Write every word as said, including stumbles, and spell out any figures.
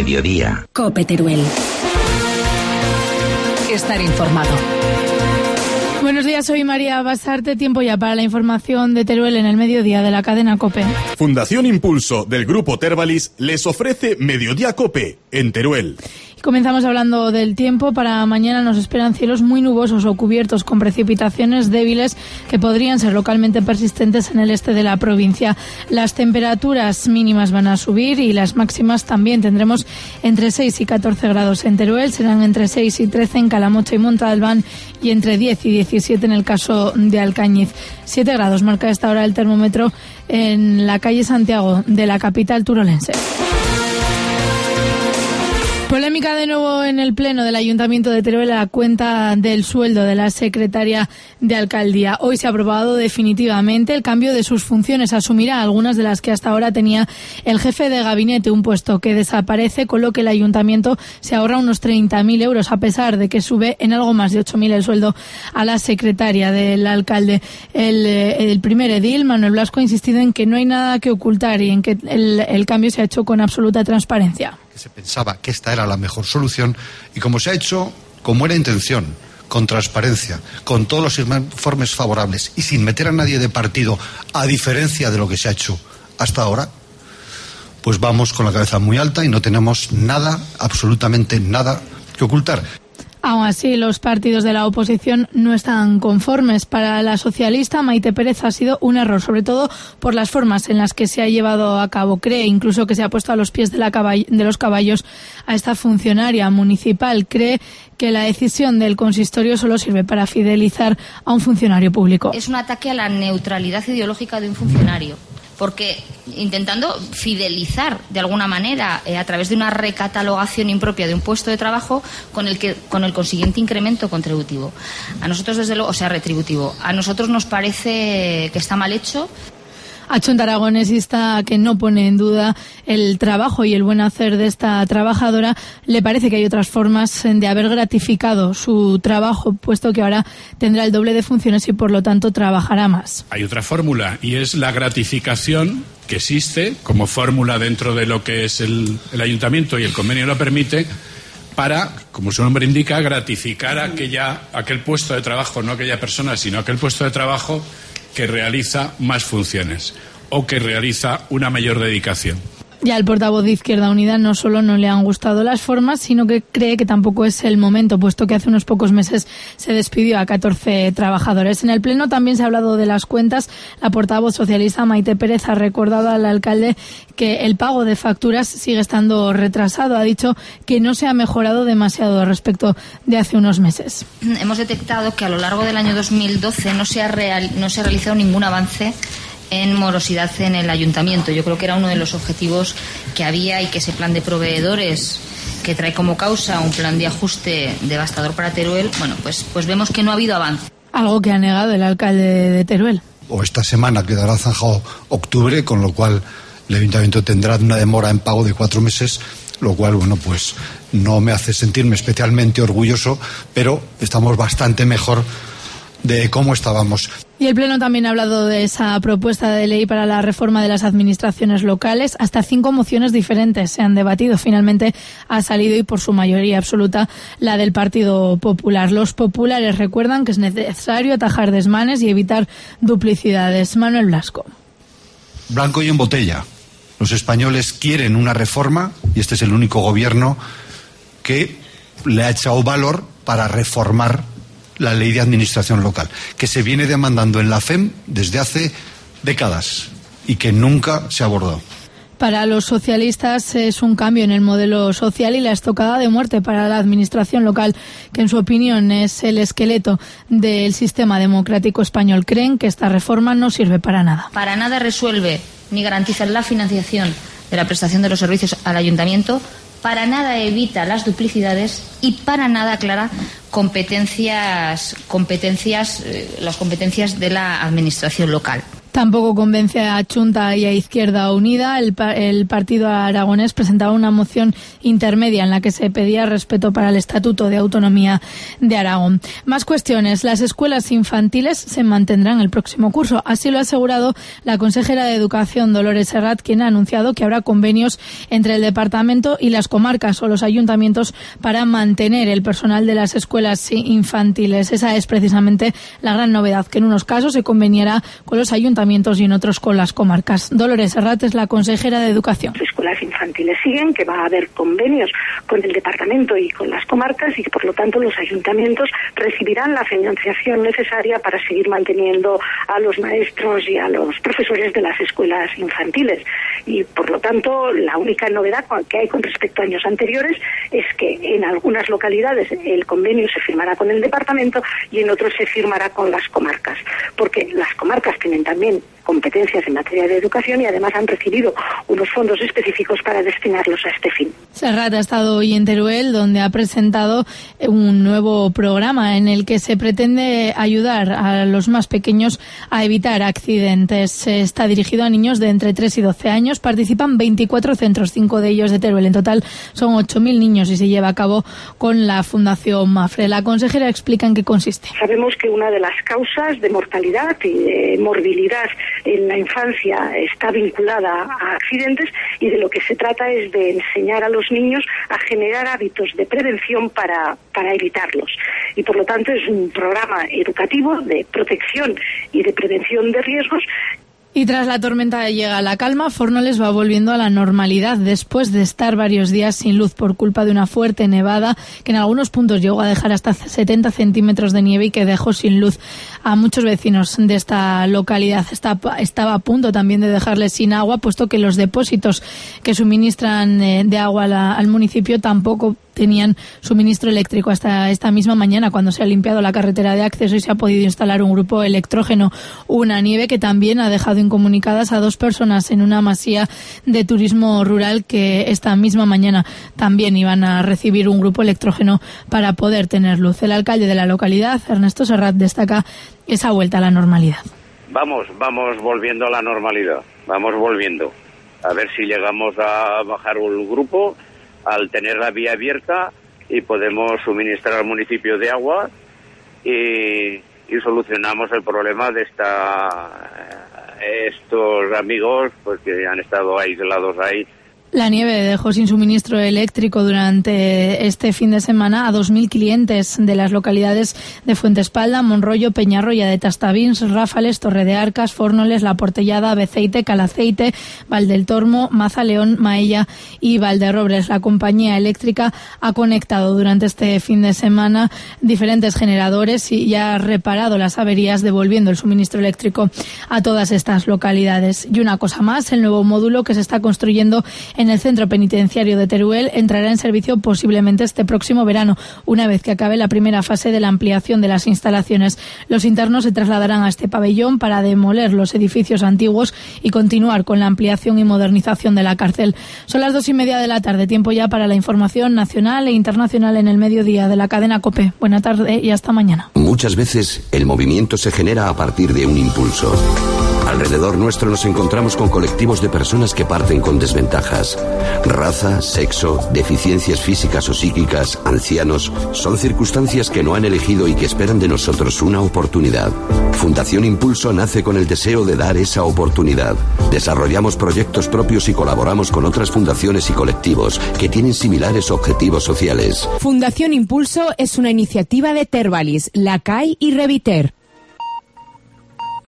mediodía. COPE Teruel. Estar informado. Buenos días, soy María Basarte. Tiempo ya para la información de Teruel en el mediodía de la cadena COPE. Fundación Impulso del Grupo Tervalis les ofrece Mediodía COPE en Teruel. Comenzamos hablando del tiempo. Para mañana nos esperan cielos muy nubosos o cubiertos con precipitaciones débiles que podrían ser localmente persistentes en el este de la provincia. Las temperaturas mínimas van a subir y las máximas también. Tendremos entre seis y catorce grados en Teruel, serán entre seis y trece en Calamocha y Montalbán y entre diez y diecisiete en el caso de Alcañiz. siete grados marca a esta hora el termómetro en la calle Santiago de la capital turolense. Polémica de nuevo en el Pleno del Ayuntamiento de Teruel a la cuenta del sueldo de la secretaria de Alcaldía. Hoy se ha aprobado definitivamente el cambio de sus funciones. Asumirá algunas de las que hasta ahora tenía el jefe de gabinete, un puesto que desaparece, con lo que el Ayuntamiento se ahorra unos treinta mil euros, a pesar de que sube en algo más de ocho mil el sueldo a la secretaria del alcalde. El, el primer edil, Manuel Blasco, ha insistido en que no hay nada que ocultar y en que el, el cambio se ha hecho con absoluta transparencia. Que se pensaba que esta era la mejor solución y como se ha hecho con buena intención, con transparencia, con todos los informes favorables y sin meter a nadie de partido, a diferencia de lo que se ha hecho hasta ahora, pues vamos con la cabeza muy alta y no tenemos nada, absolutamente nada que ocultar. Aún así, los partidos de la oposición no están conformes. Para la socialista, Maite Pérez ha sido un error, sobre todo por las formas en las que se ha llevado a cabo. Cree incluso que se ha puesto a los pies de, la caball- de los caballos a esta funcionaria municipal. Cree que la decisión del consistorio solo sirve para fidelizar a un funcionario público. Es un ataque a la neutralidad ideológica de un funcionario, porque intentando fidelizar de alguna manera eh, a través de una recatalogación impropia de un puesto de trabajo con el que con el consiguiente incremento contributivo. A nosotros, desde luego, o sea, retributivo. A nosotros nos parece que está mal hecho. Achón Aragonesista, que no pone en duda el trabajo y el buen hacer de esta trabajadora, le parece que hay otras formas de haber gratificado su trabajo, puesto que ahora tendrá el doble de funciones y por lo tanto trabajará más. Hay otra fórmula y es la gratificación que existe como fórmula dentro de lo que es el, el ayuntamiento y el convenio lo permite, para, como su nombre indica, gratificar a aquella, aquel puesto de trabajo, no aquella persona, sino aquel puesto de trabajo que realiza más funciones o que realiza una mayor dedicación. Ya el portavoz de Izquierda Unida no solo no le han gustado las formas, sino que cree que tampoco es el momento, puesto que hace unos pocos meses se despidió a catorce trabajadores. En el Pleno también se ha hablado de las cuentas. La portavoz socialista Maite Pérez ha recordado al alcalde que el pago de facturas sigue estando retrasado. Ha dicho que no se ha mejorado demasiado respecto de hace unos meses. Hemos detectado que a lo largo del año dos mil doce no se ha, real, no se ha realizado ningún avance en morosidad en el ayuntamiento. Yo creo que era uno de los objetivos que había y que ese plan de proveedores que trae como causa un plan de ajuste devastador para Teruel, bueno, pues, pues vemos que no ha habido avance. Algo que ha negado el alcalde de Teruel. O esta semana quedará zanjado octubre, con lo cual el ayuntamiento tendrá una demora en pago de cuatro meses, lo cual, bueno, pues no me hace sentirme especialmente orgulloso, pero estamos bastante mejor de cómo estábamos. Y el Pleno también ha hablado de esa propuesta de ley para la reforma de las administraciones locales. Hasta cinco mociones diferentes se han debatido. Finalmente ha salido, y por su mayoría absoluta, la del Partido Popular. Los populares recuerdan que es necesario atajar desmanes y evitar duplicidades. Manuel Blasco. Blanco y en botella. Los españoles quieren una reforma y este es el único gobierno que le ha echado valor para reformar la ley de administración local, que se viene demandando en la F E M desde hace décadas y que nunca se abordó. Para los socialistas es un cambio en el modelo social y la estocada de muerte para la administración local, que en su opinión es el esqueleto del sistema democrático español. Creen que esta reforma no sirve para nada. Para nada resuelve ni garantiza la financiación de la prestación de los servicios al ayuntamiento, para nada evita las duplicidades y para nada aclara competencias, competencias, eh, las competencias de la administración local. Tampoco convence a Chunta y a Izquierda Unida. El, el partido aragonés presentaba una moción intermedia en la que se pedía respeto para el Estatuto de Autonomía de Aragón. Más cuestiones. Las escuelas infantiles se mantendrán el próximo curso. Así lo ha asegurado la consejera de Educación, Dolores Serrat, quien ha anunciado que habrá convenios entre el departamento y las comarcas o los ayuntamientos para mantener el personal de las escuelas infantiles. Esa es precisamente la gran novedad, que en unos casos se conveniará con los ayuntamientos y en otros con las comarcas. Dolores Serrat es la consejera de Educación. Las escuelas infantiles siguen, que va a haber convenios con el departamento y con las comarcas y por lo tanto los ayuntamientos recibirán la financiación necesaria para seguir manteniendo a los maestros y a los profesores de las escuelas infantiles. Y por lo tanto la única novedad que hay con respecto a años anteriores es que en algunas localidades el convenio se firmará con el departamento y en otros se firmará con las comarcas, porque las comarcas tienen también competencias en materia de educación y además han recibido unos fondos específicos para destinarlos a este fin. Serrat ha estado hoy en Teruel, donde ha presentado un nuevo programa en el que se pretende ayudar a los más pequeños a evitar accidentes. Está dirigido a niños de entre tres y doce años. Participan veinticuatro centros, cinco de ellos de Teruel. En total son ocho mil niños y se lleva a cabo con la Fundación Mafre. La consejera explica en qué consiste. Sabemos que una de las causas de mortalidad y de morbilidad en la infancia está vinculada a accidentes y de lo que se trata es de enseñar a los niños a generar hábitos de prevención para, para evitarlos. Y por lo tanto es un programa educativo de protección y de prevención de riesgos. Y tras la tormenta llega la calma, Fornoles va volviendo a la normalidad después de estar varios días sin luz por culpa de una fuerte nevada que en algunos puntos llegó a dejar hasta setenta centímetros de nieve y que dejó sin luz a muchos vecinos de esta localidad. Está, estaba a punto también de dejarles sin agua, puesto que los depósitos que suministran eh, de agua la, al municipio tampoco tenían suministro eléctrico hasta esta misma mañana, cuando se ha limpiado la carretera de acceso y se ha podido instalar un grupo electrógeno. Una nieve que también ha dejado incomunicadas a dos personas en una masía de turismo rural que esta misma mañana también iban a recibir un grupo electrógeno para poder tener luz. El alcalde de la localidad, Ernesto Serrat, destaca esa vuelta a la normalidad. Vamos, vamos volviendo a la normalidad, vamos volviendo. A ver si llegamos a bajar un grupo al tener la vía abierta y podemos suministrar al municipio de agua y, y solucionamos el problema de esta estos amigos pues que han estado aislados ahí. La nieve dejó sin suministro eléctrico durante este fin de semana a dos mil clientes de las localidades de Fuentespalda, Monroyo, Peñarroya de Tastavins, Ráfales, Torre de Arcas, Fornoles, La Portellada, Beceite, Calaceite, Valdeltormo, Mazaleón, Maella y Valderrobres. La compañía eléctrica ha conectado durante este fin de semana diferentes generadores y ya ha reparado las averías, devolviendo el suministro eléctrico a todas estas localidades. Y una cosa más, el nuevo módulo que se está construyendo en en el centro penitenciario de Teruel entrará en servicio posiblemente este próximo verano, una vez que acabe la primera fase de la ampliación de las instalaciones. Los internos se trasladarán a este pabellón para demoler los edificios antiguos y continuar con la ampliación y modernización de la cárcel. Son las dos y media de la tarde, tiempo ya para la información nacional e internacional en el mediodía de la cadena COPE. Buena tarde y hasta mañana. Muchas veces el movimiento se genera a partir de un impulso. Alrededor nuestro nos encontramos con colectivos de personas que parten con desventajas. Raza, sexo, deficiencias físicas o psíquicas, ancianos, son circunstancias que no han elegido y que esperan de nosotros una oportunidad. Fundación Impulso nace con el deseo de dar esa oportunidad. Desarrollamos proyectos propios y colaboramos con otras fundaciones y colectivos que tienen similares objetivos sociales. Fundación Impulso es una iniciativa de Tervalis, La C A I y Reviter.